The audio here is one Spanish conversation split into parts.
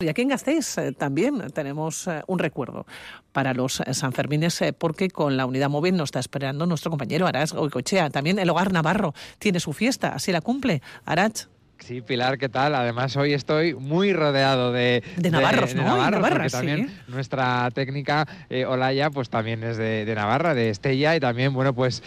Y aquí en Gasteiz también tenemos un recuerdo para los Sanfermines, porque con la unidad móvil nos está esperando nuestro compañero Arach Goicoechea. También el Hogar Navarro tiene su fiesta, así la cumple. Arach. Sí, Pilar, ¿qué tal? Además, hoy estoy muy rodeado de navarros, ¿no? Navarros, Navarra, porque también sí. nuestra técnica Olaya, pues también es de Navarra, de Estella, y también, bueno, pues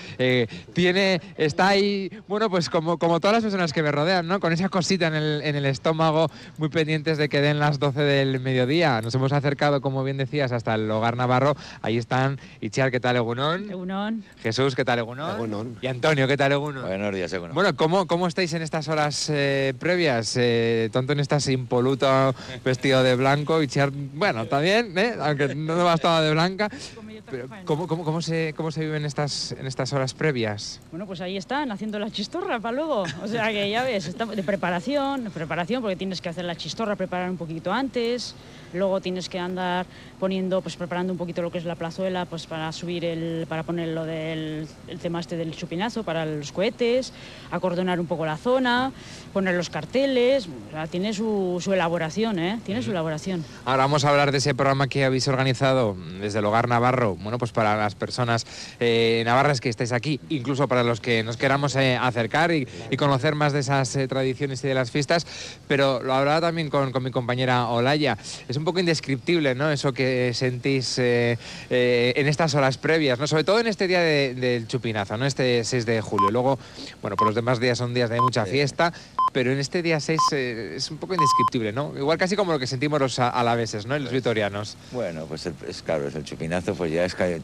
está ahí, bueno, pues como todas las personas que me rodean, ¿no? Con esa cosita en el estómago, muy pendientes de que den las 12 del mediodía. Nos hemos acercado, como bien decías, hasta el Hogar Navarro. Ahí están Itziar, ¿qué tal, Egunon? Egunon. Jesús, ¿qué tal, Egunon? Egunon. Y Antonio, ¿qué tal, Egunon? Buenos días, Egunon. Bueno, ¿cómo estáis en estas horas previas? Tonton estás impoluto, vestido de blanco, y Itziar, bueno, también, aunque no va estado de blanca. Pero, ¿cómo se vive en estas horas previas? Bueno, pues ahí están, haciendo la chistorra para luego. O sea que ya ves, está de preparación, porque tienes que hacer la chistorra, preparar un poquito antes. Luego tienes que andar preparando un poquito lo que es la plazuela, pues para para poner lo del el tema del chupinazo, para los cohetes, acordonar un poco la zona, poner los carteles. O sea, tiene su elaboración, tiene su elaboración. Ahora vamos a hablar de ese programa que habéis organizado desde el Hogar Navarro, bueno, pues para las personas navarras que estáis aquí, incluso para los que nos queramos acercar y conocer más de esas tradiciones y de las fiestas, pero lo hablaba también con mi compañera Olaya. Es un poco indescriptible, ¿no? Eso que sentís en estas horas previas, ¿no? Sobre todo en este día del chupinazo, ¿no? Este 6 de julio. Luego, bueno, pues los demás días son días de mucha fiesta, pero en este día 6 es un poco indescriptible, ¿no? Igual casi como lo que sentimos los alaveses, ¿no? Y los vitorianos. Bueno, pues claro, el chupinazo, pues ya es que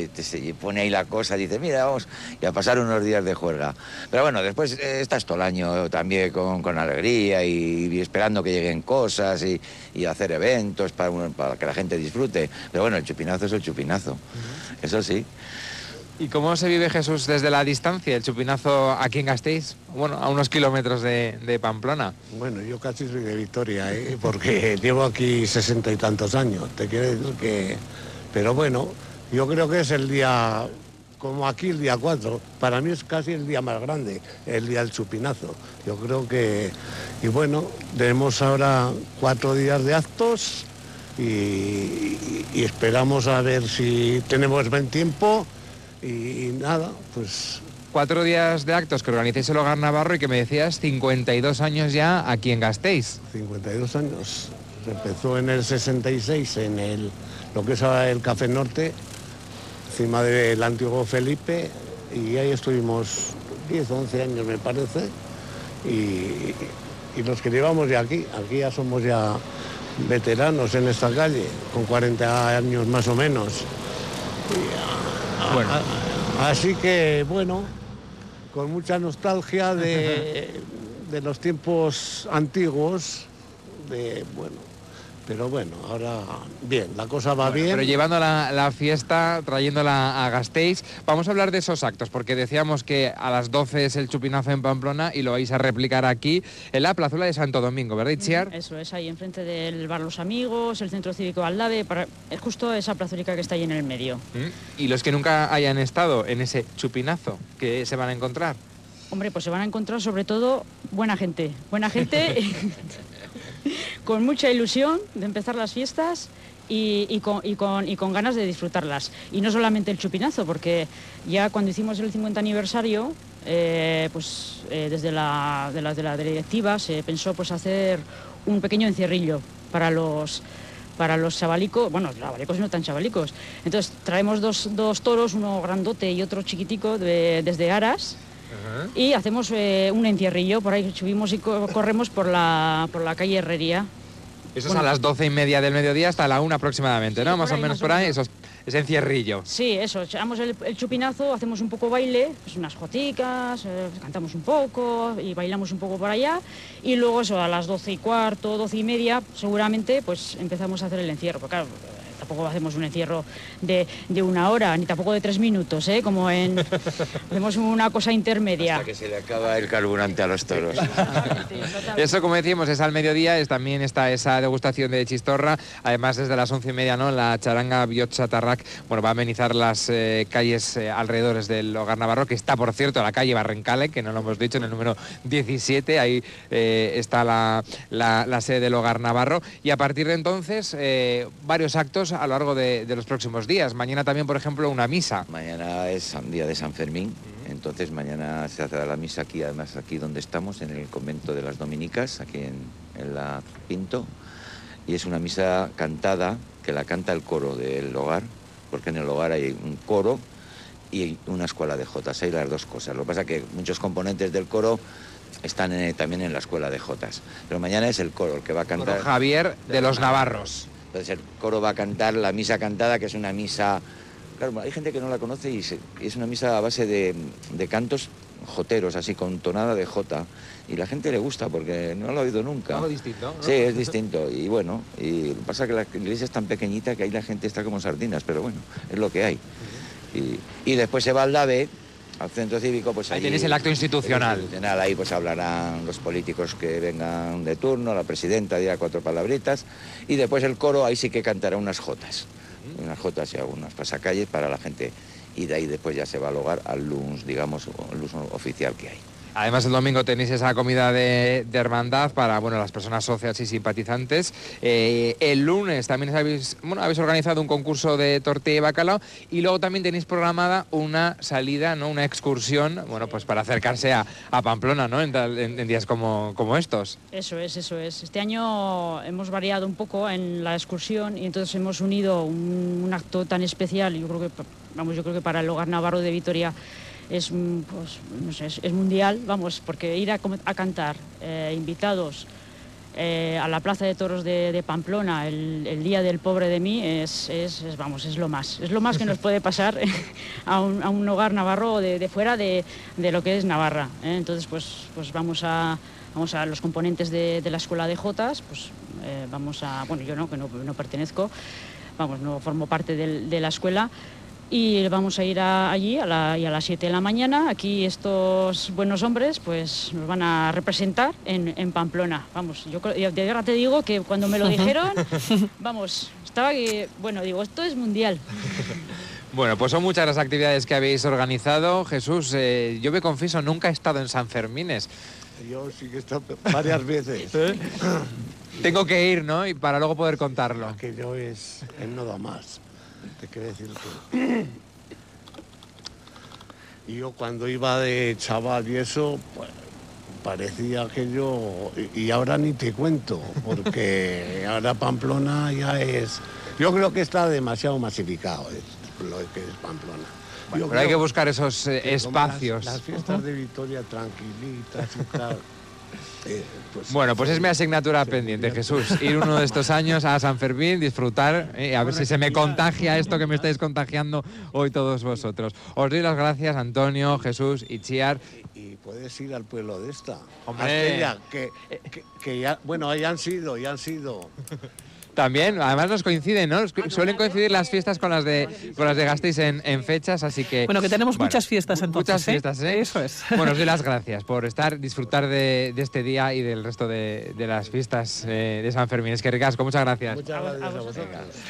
se pone ahí la cosa, dice, mira, vamos y a pasar unos días de juerga. Pero bueno, después estás todo el año también con alegría y esperando que lleguen cosas y hacer eventos para que la gente disfrute. Pero bueno, el chupinazo es el chupinazo, eso sí. ¿Y cómo se vive, Jesús, desde la distancia, el chupinazo aquí en Gasteiz? Bueno, a unos kilómetros de Pamplona. Bueno, yo casi soy de Vitoria, porque llevo aquí 60 y tantos años. Te quiero decir que... Pero bueno, yo creo que es el día, como aquí el día 4, para mí es casi el día más grande, el día del chupinazo. Yo creo que... Y bueno, tenemos ahora 4 días de actos y esperamos a ver si tenemos buen tiempo. Y nada, pues... 4 días de actos que organizáis el Hogar Navarro y que me decías 52 años ya aquí en Gasteiz. 52 años. Se empezó en el 66 en lo que es ahora el Café Norte, encima del antiguo Felipe, y ahí estuvimos 10 o 11 años, me parece, y los que llevamos ya aquí ya somos ya veteranos en esta calle, con 40 años más o menos. Bueno. Así que, bueno, con mucha nostalgia de los tiempos antiguos, pero bueno, ahora bien, la cosa va bien. Pero llevando la fiesta, trayéndola a Gasteiz, vamos a hablar de esos actos, porque decíamos que a las 12 es el chupinazo en Pamplona y lo vais a replicar aquí en la plazuela de Santo Domingo, ¿verdad, Itziar? Eso es, ahí enfrente del Bar Los Amigos, el Centro Cívico Aldave, es justo esa plazuelica que está ahí en el medio. ¿Y los que nunca hayan estado en ese chupinazo, qué se van a encontrar? Hombre, pues se van a encontrar sobre todo buena gente con mucha ilusión de empezar las fiestas y con ganas de disfrutarlas. Y no solamente el chupinazo, porque ya cuando hicimos el 50 aniversario, desde la directiva se pensó pues hacer un pequeño encierrillo para los chavalicos, bueno, chavalicos no tan chavalicos. Entonces traemos dos toros, uno grandote y otro chiquitico desde Aras. Y hacemos un encierrillo, por ahí subimos y corremos por la calle Herrería. Eso es a las 12:30 del mediodía hasta la 1 aproximadamente, ¿no? Más o menos por ahí, eso es encierrillo. Sí, eso, echamos el chupinazo, hacemos un poco baile, pues unas joticas, cantamos un poco y bailamos un poco por allá. Y luego eso, a las 12:15, 12:30, seguramente, pues empezamos a hacer el encierro. Porque claro, tampoco hacemos un encierro de 1 hora, ni tampoco de 3 minutos, hacemos una cosa intermedia. Hasta que se le acaba el carburante a los toros. Eso, como decíamos, es al mediodía, también está esa degustación de chistorra. Además, desde las 11:30, ¿no?, la charanga Biotxa Tarrak, bueno, va a amenizar las calles alrededores del Hogar Navarro, que está, por cierto, la calle Barrencale, que no lo hemos dicho, en el número 17, ahí está la sede del Hogar Navarro. Y a partir de entonces, varios actos a lo largo de los próximos días. Mañana también, por ejemplo, una misa. Mañana es día de San Fermín, entonces mañana se hace la misa aquí, además aquí donde estamos, en el convento de las Dominicas, aquí en la Pinto, y es una misa cantada, que la canta el coro del hogar, porque en el hogar hay un coro y una escuela de jotas, hay las dos cosas. Lo que pasa es que muchos componentes del coro están también en la escuela de jotas, pero mañana es el coro el que va a cantar. Coro Javier de los Navarros. Entonces el coro va a cantar la misa cantada, que es una misa... Claro, hay gente que no la conoce y es una misa a base de cantos joteros, así con tonada de jota, y la gente le gusta porque no lo ha oído nunca. Algo distinto, ¿no? Sí, es distinto, y bueno, y lo que pasa es que la iglesia es tan pequeñita que ahí la gente está como sardinas, pero bueno, es lo que hay. Y después se va al DABE, al centro cívico, pues ahí tenéis el acto institucional. Ahí pues hablarán los políticos que vengan de turno, la presidenta dirá 4 palabritas, y después el coro ahí sí que cantará unas jotas y algunas pasacalles para la gente, y de ahí después ya se va al hogar al LUNS, digamos, el LUNS oficial que hay. Además, el domingo tenéis esa comida de hermandad para, bueno, las personas socias y simpatizantes. El lunes también habéis organizado un concurso de tortilla y bacalao, y luego también tenéis programada una salida, ¿no?, una excursión, bueno, pues para acercarse a Pamplona, ¿no?, en días como estos. Eso es. Este año hemos variado un poco en la excursión y entonces hemos unido un acto tan especial. Yo creo que para el Hogar Navarro de Vitoria es, pues, no sé, es mundial, vamos, porque ir a cantar invitados a la Plaza de Toros de Pamplona el día del pobre de mí es lo más que nos puede pasar a un hogar navarro de fuera de lo que es Navarra, ¿eh? Entonces pues vamos a los componentes de la escuela de jotas, pues bueno, yo que no pertenezco, vamos, no formo parte de la escuela. Y vamos a ir allí a las 7 de la mañana. Aquí estos buenos hombres pues nos van a representar en Pamplona. Vamos, yo de verdad te digo que cuando me lo dijeron, vamos, estaba que, bueno, digo, esto es mundial. Bueno, pues son muchas las actividades que habéis organizado. Jesús, yo me confieso, nunca he estado en Sanfermines. Yo sí que he estado varias veces. Tengo que ir, ¿no?, y para luego poder contarlo. Aquello es no da más. Te quiero decir que yo cuando iba de chaval y eso, pues, parecía que y ahora ni te cuento, porque ahora Pamplona ya es, yo creo que está demasiado masificado lo que es Pamplona. Bueno, pero hay que buscar esos espacios. Las fiestas de Vitoria tranquilitas y tal. Bueno, pues es mi asignatura pendiente, Jesús. Ir uno de estos años a San Fermín, disfrutar, a ver si se me contagia esto que me estáis contagiando hoy todos vosotros. Os doy las gracias, Antonio, Jesús y Chiar. Y puedes ir al pueblo de esta. Hombre. Astella, que ya, bueno, ya han sido. También, además nos coinciden, ¿no? Suelen coincidir las fiestas con las de Gasteiz en fechas, así que... Bueno, que tenemos muchas fiestas entonces. Muchas fiestas, ¿eh? Eso es. Bueno, os doy las gracias por disfrutar de este día y del resto de las fiestas de San Fermín. Es que ricasco, muchas gracias. Muchas gracias a vosotros.